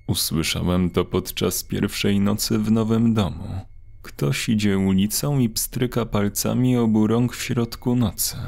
Usłyszałem to podczas pierwszej nocy w nowym domu. Ktoś idzie ulicą i pstryka palcami obu rąk w środku nocy.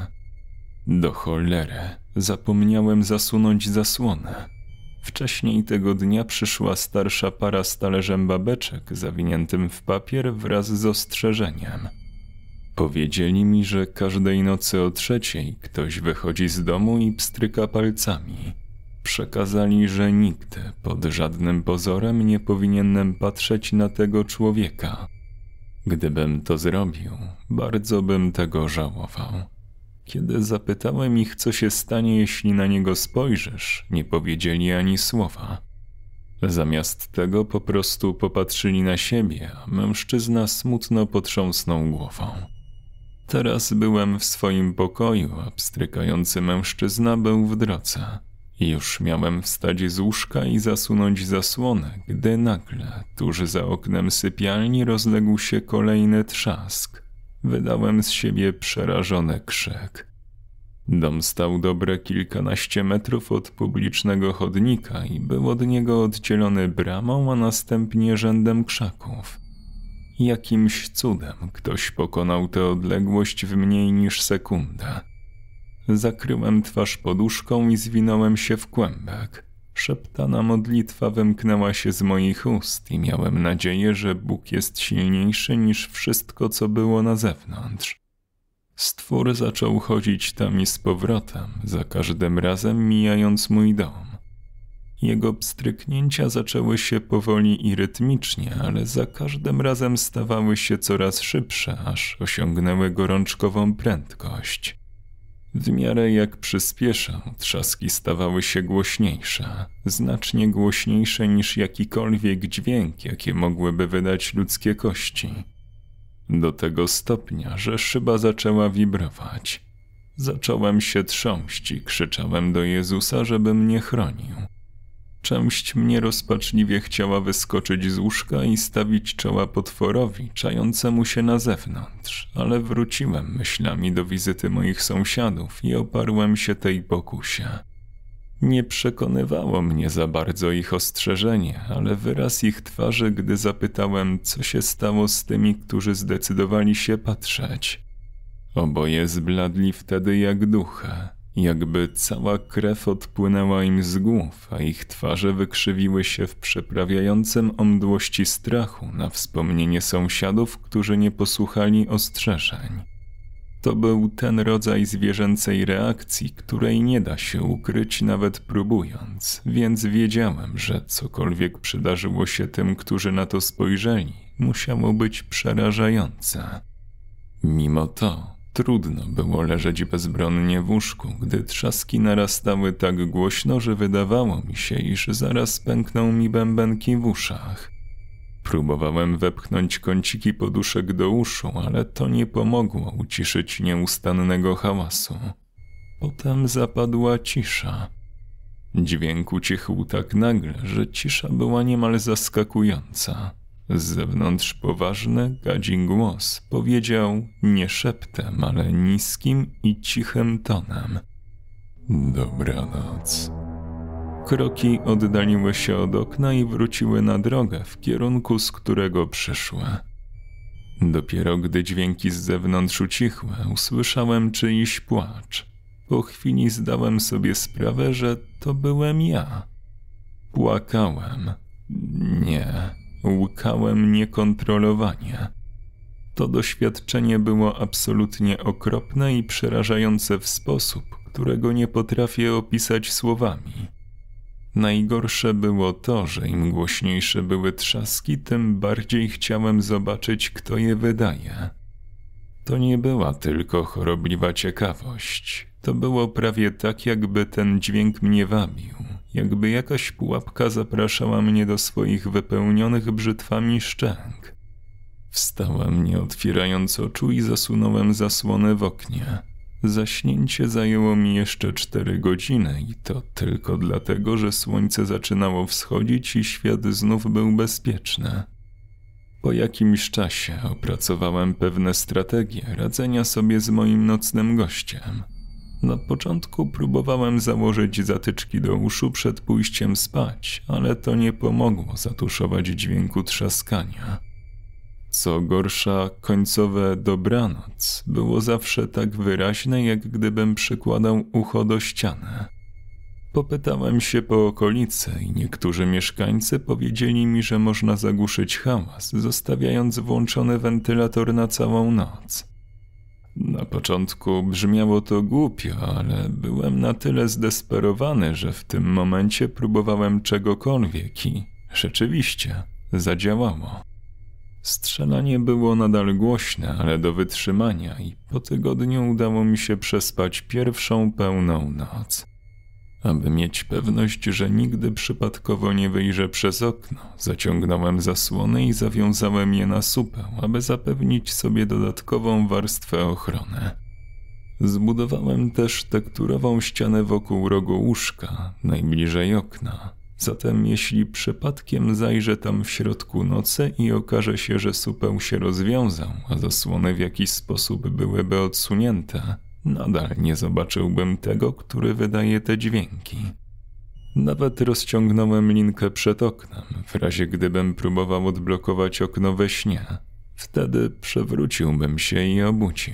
Do cholery, zapomniałem zasunąć zasłonę. Wcześniej tego dnia przyszła starsza para z talerzem babeczek zawiniętym w papier wraz z ostrzeżeniem. Powiedzieli mi, że każdej nocy o 3:00 ktoś wychodzi z domu i pstryka palcami. Przekazali, że nigdy, pod żadnym pozorem, nie powinienem patrzeć na tego człowieka. Gdybym to zrobił, bardzo bym tego żałował. Kiedy zapytałem ich, co się stanie, jeśli na niego spojrzysz, nie powiedzieli ani słowa. Zamiast tego po prostu popatrzyli na siebie, a mężczyzna smutno potrząsnął głową. Teraz byłem w swoim pokoju, a pstrykający mężczyzna był w drodze. Już miałem wstać z łóżka i zasunąć zasłonę, gdy nagle, tuż za oknem sypialni, rozległ się kolejny trzask. Wydałem z siebie przerażony krzyk. Dom stał dobre kilkanaście metrów od publicznego chodnika i był od niego oddzielony bramą, a następnie rzędem krzaków. Jakimś cudem ktoś pokonał tę odległość w mniej niż sekundę. Zakryłem twarz poduszką i zwinąłem się w kłębek. Szeptana modlitwa wymknęła się z moich ust i miałem nadzieję, że Bóg jest silniejszy niż wszystko, co było na zewnątrz. Stwór zaczął chodzić tam i z powrotem, za każdym razem mijając mój dom. Jego pstryknięcia zaczęły się powoli i rytmicznie, ale za każdym razem stawały się coraz szybsze, aż osiągnęły gorączkową prędkość. W miarę jak przyspieszał, trzaski stawały się głośniejsze, znacznie głośniejsze niż jakikolwiek dźwięk, jakie mogłyby wydać ludzkie kości. Do tego stopnia, że szyba zaczęła wibrować. Zacząłem się trząść i krzyczałem do Jezusa, żeby mnie chronił. Część mnie rozpaczliwie chciała wyskoczyć z łóżka i stawić czoła potworowi czającemu się na zewnątrz, ale wróciłem myślami do wizyty moich sąsiadów i oparłem się tej pokusie. Nie przekonywało mnie za bardzo ich ostrzeżenie, ale wyraz ich twarzy, gdy zapytałem, co się stało z tymi, którzy zdecydowali się patrzeć. Oboje zbladli wtedy jak duchy. Jakby cała krew odpłynęła im z głów, a ich twarze wykrzywiły się w przeprawiającym omdłości strachu na wspomnienie sąsiadów, którzy nie posłuchali ostrzeżeń. To był ten rodzaj zwierzęcej reakcji, której nie da się ukryć nawet próbując, więc wiedziałem, że cokolwiek przydarzyło się tym, którzy na to spojrzeli, musiało być przerażające. Mimo to trudno było leżeć bezbronnie w łóżku, gdy trzaski narastały tak głośno, że wydawało mi się, iż zaraz pękną mi bębenki w uszach. Próbowałem wepchnąć kąciki poduszek do uszu, ale to nie pomogło uciszyć nieustannego hałasu. Potem zapadła cisza. Dźwięk ucichł tak nagle, że cisza była niemal zaskakująca. Z zewnątrz poważny, gadzi głos powiedział nie szeptem, ale niskim i cichym tonem: dobranoc. Kroki oddaliły się od okna i wróciły na drogę w kierunku, z którego przyszły. Dopiero gdy dźwięki z zewnątrz ucichły, usłyszałem czyjś płacz. Po chwili zdałem sobie sprawę, że to byłem ja. Płakałem. Nie, łkałem niekontrolowanie. To doświadczenie było absolutnie okropne i przerażające w sposób, którego nie potrafię opisać słowami. Najgorsze było to, że im głośniejsze były trzaski, tym bardziej chciałem zobaczyć, kto je wydaje. To nie była tylko chorobliwa ciekawość. To było prawie tak, jakby ten dźwięk mnie wabił. Jakby jakaś pułapka zapraszała mnie do swoich wypełnionych brzytwami szczęk. Wstałem, nie otwierając oczu, i zasunąłem zasłonę w oknie. Zaśnięcie zajęło mi jeszcze 4 godziny i to tylko dlatego, że słońce zaczynało wschodzić i świat znów był bezpieczny. Po jakimś czasie opracowałem pewne strategie radzenia sobie z moim nocnym gościem. Na początku próbowałem założyć zatyczki do uszu przed pójściem spać, ale to nie pomogło zatuszować dźwięku trzaskania. Co gorsza, końcowe dobranoc było zawsze tak wyraźne, jak gdybym przykładał ucho do ściany. Popytałem się po okolicy i niektórzy mieszkańcy powiedzieli mi, że można zagłuszyć hałas, zostawiając włączony wentylator na całą noc. Na początku brzmiało to głupio, ale byłem na tyle zdesperowany, że w tym momencie próbowałem czegokolwiek i rzeczywiście zadziałało. Strzelanie było nadal głośne, ale do wytrzymania i po tygodniu udało mi się przespać pierwszą pełną noc. Aby mieć pewność, że nigdy przypadkowo nie wyjrzę przez okno, zaciągnąłem zasłony i zawiązałem je na supeł, aby zapewnić sobie dodatkową warstwę ochrony. Zbudowałem też tekturową ścianę wokół rogu łóżka, najbliżej okna. Zatem jeśli przypadkiem zajrzę tam w środku nocy i okaże się, że supeł się rozwiązał, a zasłony w jakiś sposób byłyby odsunięte, nadal nie zobaczyłbym tego, który wydaje te dźwięki. Nawet rozciągnąłem linkę przed oknem, w razie gdybym próbował odblokować okno we śnie. Wtedy przewróciłbym się i obudził.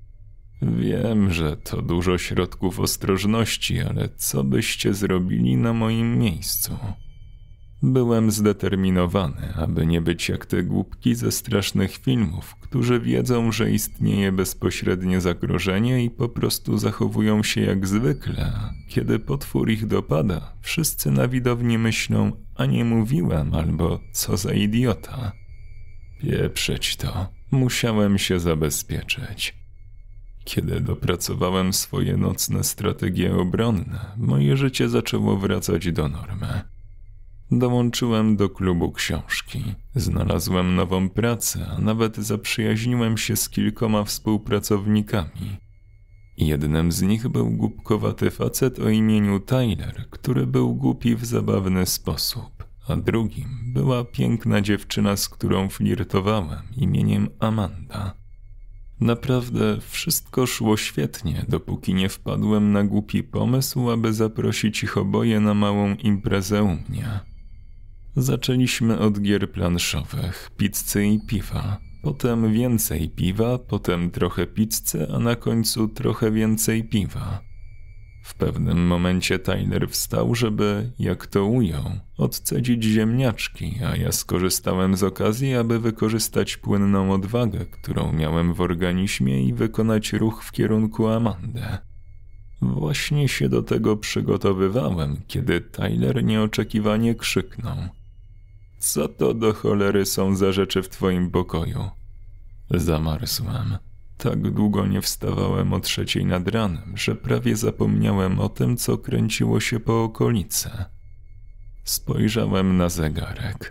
Wiem, że to dużo środków ostrożności, ale co byście zrobili na moim miejscu? Byłem zdeterminowany, aby nie być jak te głupki ze strasznych filmów, którzy wiedzą, że istnieje bezpośrednie zagrożenie i po prostu zachowują się jak zwykle. Kiedy potwór ich dopada, wszyscy na widowni myślą, a nie mówiłem, albo co za idiota. Pieprzeć to, musiałem się zabezpieczyć. Kiedy dopracowałem swoje nocne strategie obronne, moje życie zaczęło wracać do normy. Dołączyłem do klubu książki, znalazłem nową pracę, a nawet zaprzyjaźniłem się z kilkoma współpracownikami. Jednym z nich był głupkowaty facet o imieniu Tyler, który był głupi w zabawny sposób, a drugim była piękna dziewczyna, z którą flirtowałem, imieniem Amanda. Naprawdę wszystko szło świetnie, dopóki nie wpadłem na głupi pomysł, aby zaprosić ich oboje na małą imprezę u mnie. Zaczęliśmy od gier planszowych, pizzy i piwa, potem więcej piwa, potem trochę pizzy, a na końcu trochę więcej piwa. W pewnym momencie Tyler wstał, żeby, jak to ujął, odcedzić ziemniaczki, a ja skorzystałem z okazji, aby wykorzystać płynną odwagę, którą miałem w organizmie i wykonać ruch w kierunku Amandy. Właśnie się do tego przygotowywałem, kiedy Tyler nieoczekiwanie krzyknął: „Co to do cholery są za rzeczy w twoim pokoju?” Zamarzłem. Tak długo nie wstawałem o 3:00 nad ranem, że prawie zapomniałem o tym, co kręciło się po okolicy. Spojrzałem na zegarek.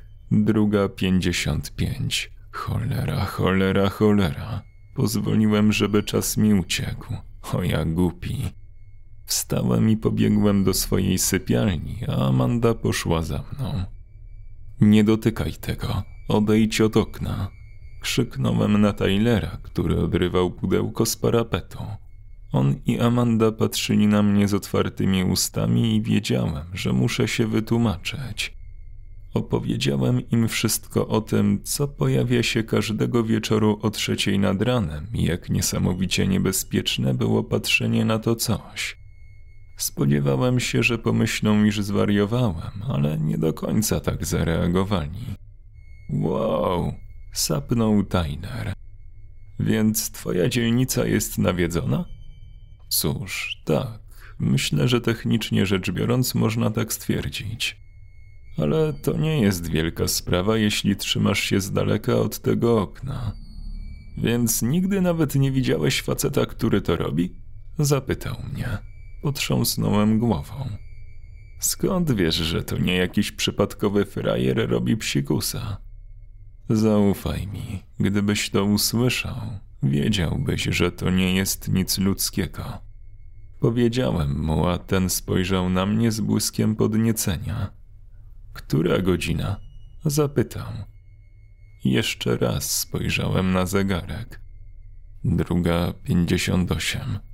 2:55. Cholera, cholera, cholera. Pozwoliłem, żeby czas mi uciekł. O ja głupi. Wstałem i pobiegłem do swojej sypialni, a Amanda poszła za mną. „Nie dotykaj tego, odejdź od okna”, krzyknąłem na Tylera, który odrywał pudełko z parapetu. On i Amanda patrzyli na mnie z otwartymi ustami i wiedziałem, że muszę się wytłumaczyć. Opowiedziałem im wszystko o tym, co pojawia się każdego wieczoru o 3:00 nad ranem i jak niesamowicie niebezpieczne było patrzenie na to coś. Spodziewałem się, że pomyślą, iż zwariowałem, ale nie do końca tak zareagowali. „Wow”, sapnął Tyler. „Więc twoja dzielnica jest nawiedzona?” „Cóż, tak, myślę, że technicznie rzecz biorąc można tak stwierdzić. Ale to nie jest wielka sprawa, jeśli trzymasz się z daleka od tego okna. Więc nigdy nawet nie widziałeś faceta, który to robi?” zapytał mnie. Potrząsnąłem głową. „Skąd wiesz, że to nie jakiś przypadkowy frajer robi psikusa?” „Zaufaj mi, gdybyś to usłyszał, wiedziałbyś, że to nie jest nic ludzkiego”. Powiedziałem mu, a ten spojrzał na mnie z błyskiem podniecenia. „Która godzina?” zapytał. Jeszcze raz spojrzałem na zegarek. 2:58.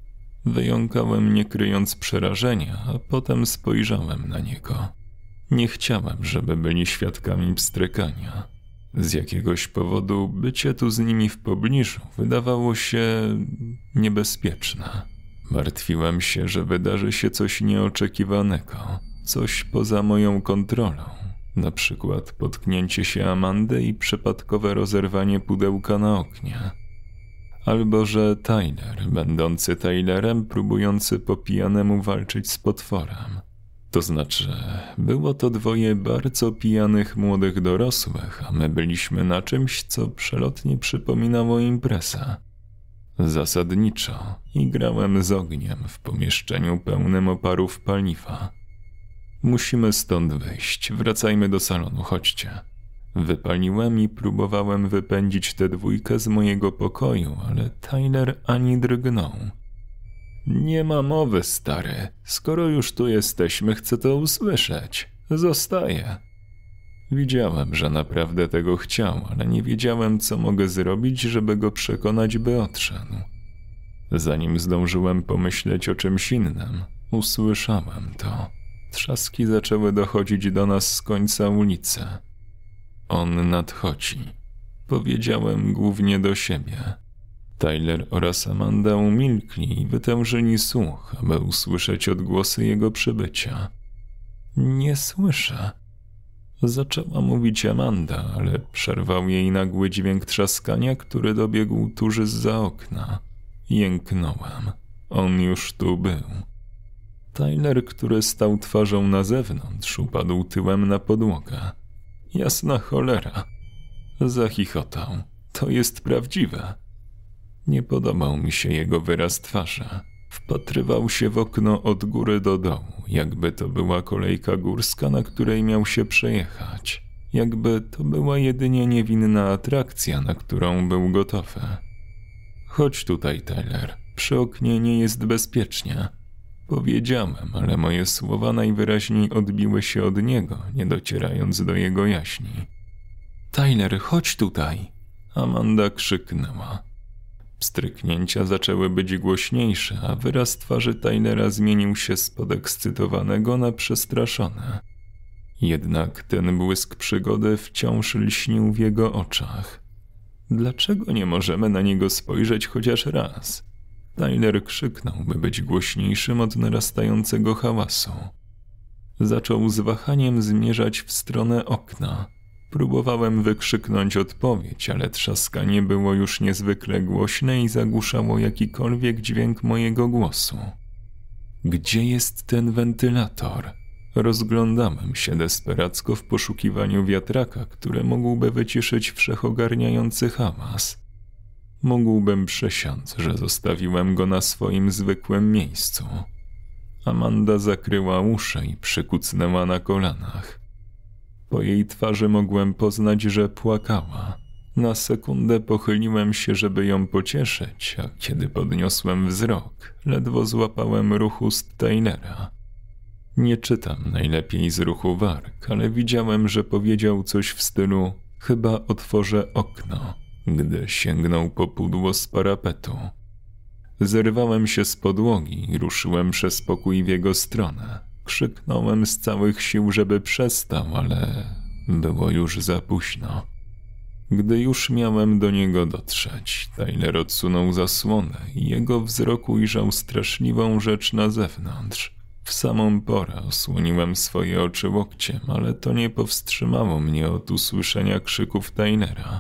Wyjąkałem, nie kryjąc przerażenia, a potem spojrzałem na niego. Nie chciałem, żeby byli świadkami pstrykania. Z jakiegoś powodu bycie tu z nimi w pobliżu wydawało się niebezpieczne. Martwiłem się, że wydarzy się coś nieoczekiwanego, coś poza moją kontrolą. Na przykład potknięcie się Amandy i przypadkowe rozerwanie pudełka na oknie. Albo że Tyler, będący Tylerem, próbujący po pijanemu walczyć z potworem. To znaczy, było to dwoje bardzo pijanych młodych dorosłych, a my byliśmy na czymś, co przelotnie przypominało imprezę. Zasadniczo igrałem z ogniem w pomieszczeniu pełnym oparów paliwa. Musimy stąd wyjść, wracajmy do salonu, chodźcie. Wypaliłem i próbowałem wypędzić tę dwójkę z mojego pokoju, ale Tyler ani drgnął. Nie ma mowy, stary. Skoro już tu jesteśmy, chcę to usłyszeć. Zostaję. Widziałem, że naprawdę tego chciał, ale nie wiedziałem, co mogę zrobić, żeby go przekonać, by odszedł. Zanim zdążyłem pomyśleć o czymś innym, usłyszałem to. Trzaski zaczęły dochodzić do nas z końca ulicy. On nadchodzi. Powiedziałem głównie do siebie. Tyler oraz Amanda umilkli i wytężyli słuch, aby usłyszeć odgłosy jego przybycia. Nie słyszę. Zaczęła mówić Amanda, ale przerwał jej nagły dźwięk trzaskania, który dobiegł tuż zza okna. Jęknąłem. On już tu był. Tyler, który stał twarzą na zewnątrz, upadł tyłem na podłogę. Jasna cholera. Zachichotał. To jest prawdziwe. Nie podobał mi się jego wyraz twarzy. Wpatrywał się w okno od góry do dołu, jakby to była kolejka górska, na której miał się przejechać. Jakby to była jedynie niewinna atrakcja, na którą był gotowy. Chodź tutaj, Tyler. Przy oknie nie jest bezpiecznie. Powiedziałem, ale moje słowa najwyraźniej odbiły się od niego, nie docierając do jego jaźni. Tyler, chodź tutaj! Amanda krzyknęła. Pstryknięcia zaczęły być głośniejsze, a wyraz twarzy Tylera zmienił się z podekscytowanego na przestraszony. Jednak ten błysk przygody wciąż lśnił w jego oczach. Dlaczego nie możemy na niego spojrzeć chociaż raz? Tyler krzyknął, by być głośniejszym od narastającego hałasu. Zaczął z wahaniem zmierzać w stronę okna. Próbowałem wykrzyknąć odpowiedź, ale trzaskanie było już niezwykle głośne i zagłuszało jakikolwiek dźwięk mojego głosu. Gdzie jest ten wentylator? Rozglądałem się desperacko w poszukiwaniu wiatraka, który mógłby wyciszyć wszechogarniający hałas. Mógłbym przysiąc, że zostawiłem go na swoim zwykłym miejscu. Amanda zakryła uszy i przykucnęła na kolanach. Po jej twarzy mogłem poznać, że płakała. Na sekundę pochyliłem się, żeby ją pocieszyć, a kiedy podniosłem wzrok, ledwo złapałem ruch ust Tylera. Nie czytam najlepiej z ruchu warg, ale widziałem, że powiedział coś w stylu chyba otworzę okno, gdy sięgnął po pudło z parapetu. Zerwałem się z podłogi i ruszyłem przez pokój w jego stronę. Krzyknąłem z całych sił, żeby przestał, ale było już za późno. Gdy już miałem do niego dotrzeć, Tyler odsunął zasłonę i jego wzrok ujrzał straszliwą rzecz na zewnątrz. W samą porę osłoniłem swoje oczy łokciem, ale to nie powstrzymało mnie od usłyszenia krzyków Tylera.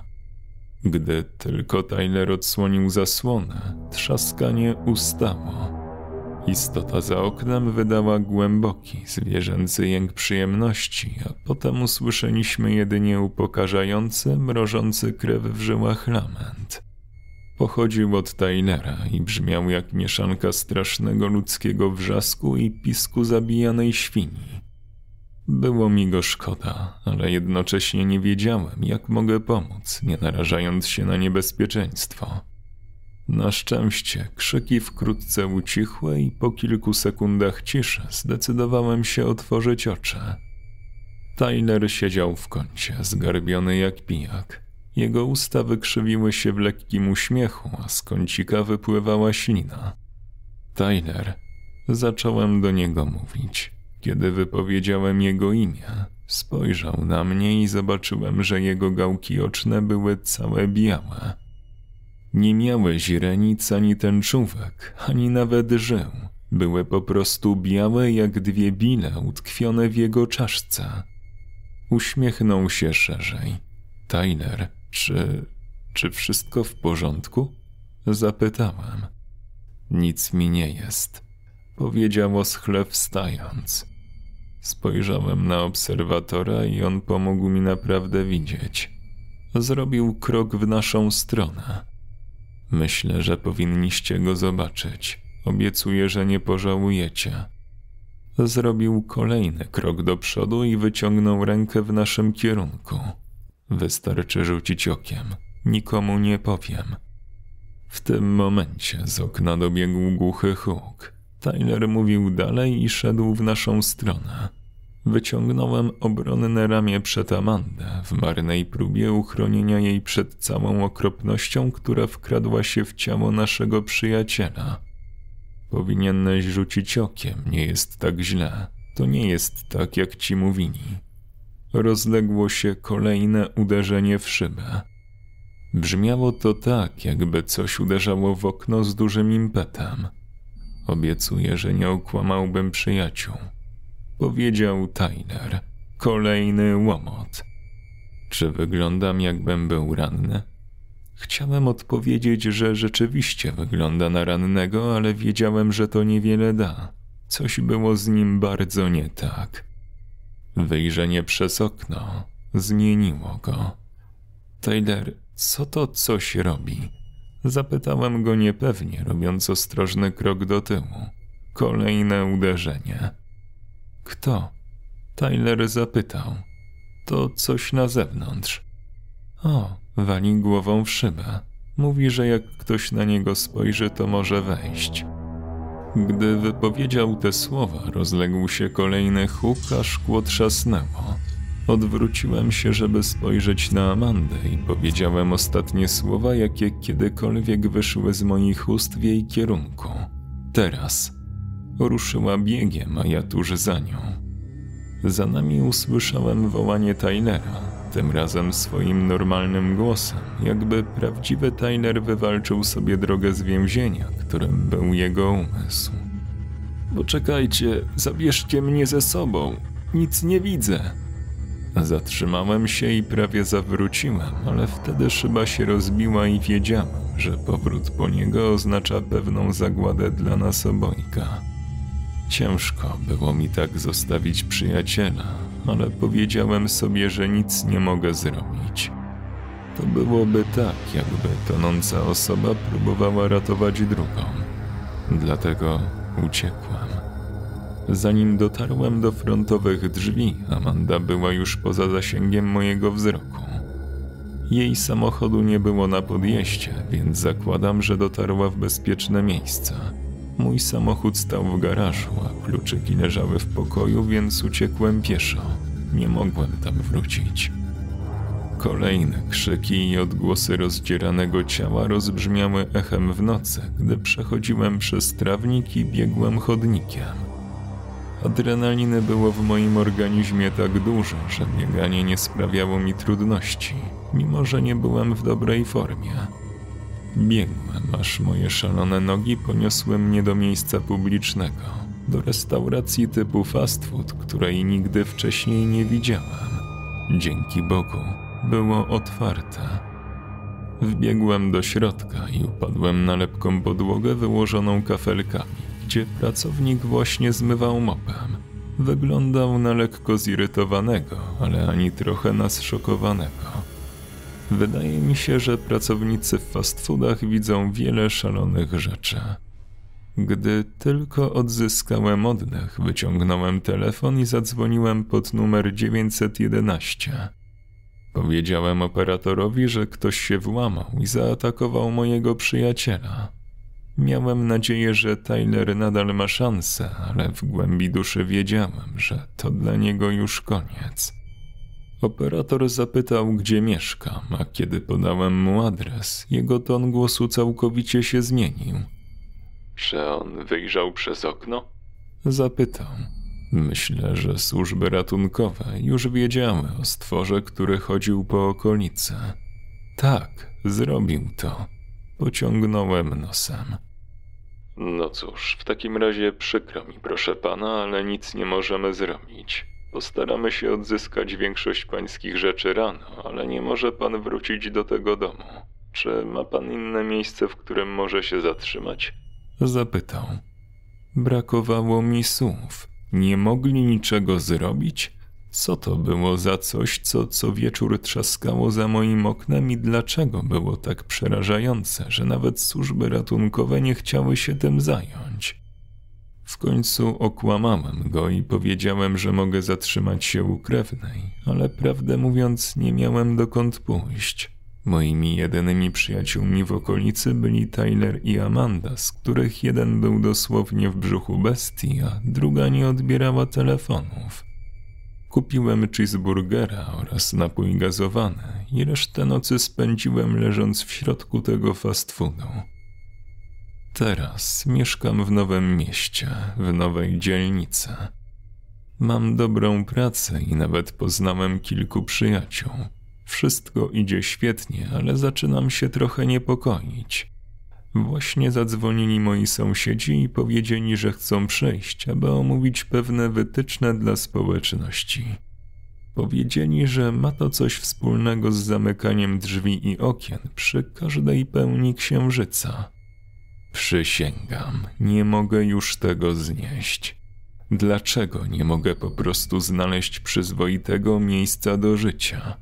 Gdy tylko Tyler odsłonił zasłonę, trzaskanie ustało. Istota za oknem wydała głęboki, zwierzęcy jęk przyjemności, a potem usłyszeliśmy jedynie upokarzający, mrożący krew w żyłach lament. Pochodził od Tylera i brzmiał jak mieszanka strasznego ludzkiego wrzasku i pisku zabijanej świni. Było mi go szkoda, ale jednocześnie nie wiedziałem, jak mogę pomóc, nie narażając się na niebezpieczeństwo. Na szczęście krzyki wkrótce ucichły i po kilku sekundach ciszy zdecydowałem się otworzyć oczy. Tyler siedział w kącie, zgarbiony jak pijak. Jego usta wykrzywiły się w lekkim uśmiechu, a z kącika wypływała ślina. Tyler. Zacząłem do niego mówić. Kiedy wypowiedziałem jego imię, spojrzał na mnie i zobaczyłem, że jego gałki oczne były całe białe. Nie miały źrenic ani tęczówek, ani nawet żył. Były po prostu białe jak dwie bile utkwione w jego czaszce. Uśmiechnął się szerzej. Tyler, czy wszystko w porządku? Zapytałem. Nic mi nie jest, powiedział oschle wstając. Spojrzałem na obserwatora i on pomógł mi naprawdę widzieć. Zrobił krok w naszą stronę. Myślę, że powinniście go zobaczyć. Obiecuję, że nie pożałujecie. Zrobił kolejny krok do przodu i wyciągnął rękę w naszym kierunku. Wystarczy rzucić okiem. Nikomu nie powiem. W tym momencie z okna dobiegł głuchy huk. Tyler mówił dalej i szedł w naszą stronę. Wyciągnąłem obronne ramię przed Amandę w marnej próbie uchronienia jej przed całą okropnością, która wkradła się w ciało naszego przyjaciela. Powinieneś rzucić okiem, nie jest tak źle. To nie jest tak, jak ci mówili. Rozległo się kolejne uderzenie w szybę. Brzmiało to tak, jakby coś uderzało w okno z dużym impetem. Obiecuję, że nie okłamałbym przyjaciół. Powiedział Tyler. Kolejny łomot. Czy wyglądam, jakbym był ranny? Chciałem odpowiedzieć, że rzeczywiście wygląda na rannego, ale wiedziałem, że to niewiele da. Coś było z nim bardzo nie tak. Wyjrzenie przez okno zmieniło go. Tyler, co to coś robi? Zapytałem go niepewnie, robiąc ostrożny krok do tyłu. Kolejne uderzenie. Kto? Tyler zapytał. To coś na zewnątrz. O, wali głową w szybę. Mówi, że jak ktoś na niego spojrzy, to może wejść. Gdy wypowiedział te słowa, rozległ się kolejny huk, a szkło trzasnęło. Odwróciłem się, żeby spojrzeć na Amandę i powiedziałem ostatnie słowa, jakie kiedykolwiek wyszły z moich ust w jej kierunku. Teraz. Ruszyła biegiem, a ja tuż za nią. Za nami usłyszałem wołanie Tylera, tym razem swoim normalnym głosem, jakby prawdziwy Tyler wywalczył sobie drogę z więzienia, którym był jego umysł. Poczekajcie, zabierzcie mnie ze sobą, nic nie widzę. Zatrzymałem się i prawie zawróciłem, ale wtedy szyba się rozbiła i wiedziałem, że powrót po niego oznacza pewną zagładę dla nas obojga. Ciężko było mi tak zostawić przyjaciela, ale powiedziałem sobie, że nic nie mogę zrobić. To byłoby tak, jakby tonąca osoba próbowała ratować drugą. Dlatego uciekłem. Zanim dotarłem do frontowych drzwi, Amanda była już poza zasięgiem mojego wzroku. Jej samochodu nie było na podjeździe, więc zakładam, że dotarła w bezpieczne miejsce. Mój samochód stał w garażu, a kluczyki leżały w pokoju, więc uciekłem pieszo. Nie mogłem tam wrócić. Kolejne krzyki i odgłosy rozdzieranego ciała rozbrzmiały echem w nocy, gdy przechodziłem przez trawnik i biegłem chodnikiem. Adrenaliny było w moim organizmie tak dużo, że bieganie nie sprawiało mi trudności, mimo że nie byłem w dobrej formie. Biegłem, aż moje szalone nogi poniosły mnie do miejsca publicznego, do restauracji typu fast food, której nigdy wcześniej nie widziałem. Dzięki Bogu, było otwarte. Wbiegłem do środka i upadłem na lepką podłogę wyłożoną kafelkami, gdzie pracownik właśnie zmywał mopem. Wyglądał na lekko zirytowanego, ale ani trochę nas szokowanego. Wydaje mi się, że pracownicy w fast foodach widzą wiele szalonych rzeczy. Gdy tylko odzyskałem oddech, wyciągnąłem telefon i zadzwoniłem pod numer 911. Powiedziałem operatorowi, że ktoś się włamał i zaatakował mojego przyjaciela. Miałem nadzieję, że Tyler nadal ma szansę, ale w głębi duszy wiedziałem, że to dla niego już koniec. Operator zapytał, gdzie mieszkam, a kiedy podałem mu adres, jego ton głosu całkowicie się zmienił. Czy on wyjrzał przez okno? Zapytał. Myślę, że służby ratunkowe już wiedziały o stworze, który chodził po okolicy. Tak, zrobił to. Pociągnąłem nosem. No cóż, w takim razie przykro mi, proszę pana, ale nic nie możemy zrobić. Postaramy się odzyskać większość pańskich rzeczy rano, ale nie może pan wrócić do tego domu. Czy ma pan inne miejsce, w którym może się zatrzymać? Zapytał. Brakowało mi słów. Nie mogli niczego zrobić? Co to było za coś, co wieczór trzaskało za moim oknem i dlaczego było tak przerażające, że nawet służby ratunkowe nie chciały się tym zająć? W końcu okłamałem go i powiedziałem, że mogę zatrzymać się u krewnej, ale prawdę mówiąc nie miałem dokąd pójść. Moimi jedynymi przyjaciółmi w okolicy byli Tyler i Amanda, z których jeden był dosłownie w brzuchu bestii, a druga nie odbierała telefonów. Kupiłem cheeseburgera oraz napój gazowany i resztę nocy spędziłem leżąc w środku tego fast foodu. Teraz mieszkam w nowym mieście, w nowej dzielnicy. Mam dobrą pracę i nawet poznałem kilku przyjaciół. Wszystko idzie świetnie, ale zaczynam się trochę niepokoić. Właśnie zadzwonili moi sąsiedzi i powiedzieli, że chcą przyjść, aby omówić pewne wytyczne dla społeczności. Powiedzieli, że ma to coś wspólnego z zamykaniem drzwi i okien przy każdej pełni księżyca. Przysięgam, nie mogę już tego znieść. Dlaczego nie mogę po prostu znaleźć przyzwoitego miejsca do życia?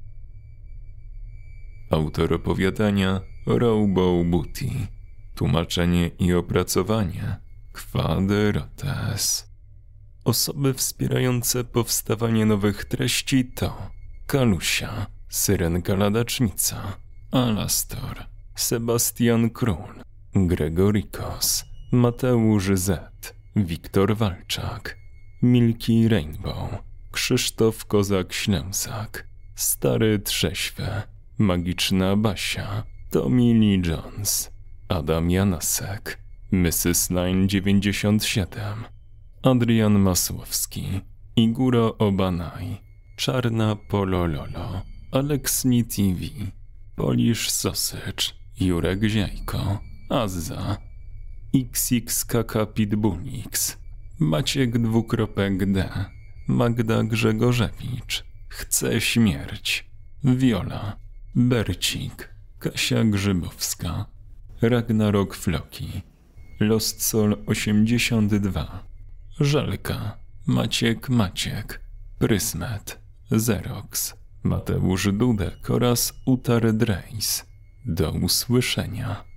Autor opowiadania Rowbow Booty. Tłumaczenie i opracowanie Quaderotes. Osoby wspierające powstawanie nowych treści to Kalusia, Syrenka Ladacznica, Alastor, Sebastian Król, Gregorikos, Mateusz Z, Wiktor Walczak, Milky Rainbow, Krzysztof Kozak-Ślęsak, Stary Trześwy, Magiczna Basia, Tommy Lee Jones, Adam Janasek, Mrs. Line 97, Adrian Masłowski, Iguro Obanaj, Czarna Polololo, Aleksni TV, Polish Sausage, Jurek Ziajko, Azza, XXKK Pitbullix, Maciek D, Magda Grzegorzewicz, Chce Śmierć, Wiola, Bercik, Kasia Grzybowska, Ragnarok Floki, Lost Soul 82, Żelka, Maciek, Prysmet, Xerox, Mateusz Dudek oraz Utar Drejs. Do usłyszenia.